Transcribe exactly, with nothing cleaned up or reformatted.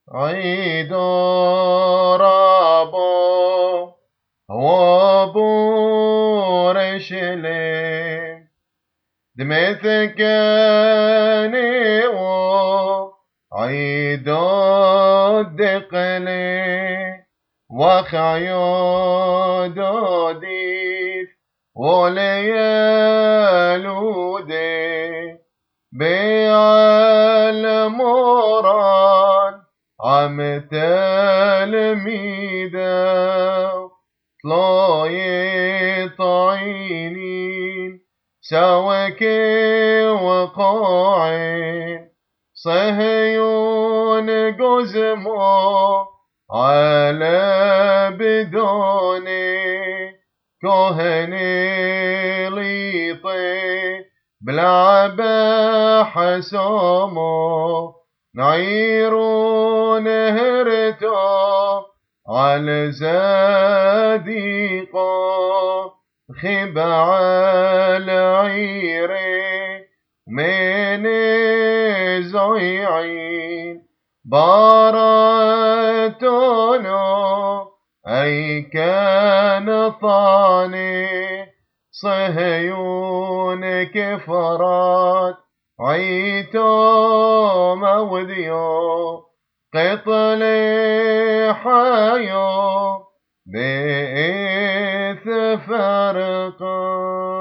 عيد ربو وبورشليم دمثكني وعيد الدقلي وخيود ديث وليالودي بالموران عم تلميذه طلاي طعينين سوكي وقاعين صهيون قزمو على بدوني كهني ليطي بلعبة حسومو نعيرون هرتو على زاديقو خبع العيري من زيعين بارتونو أي كان طاني صهيون كفرات عيتو موديو قطلي حيو بإث فرقا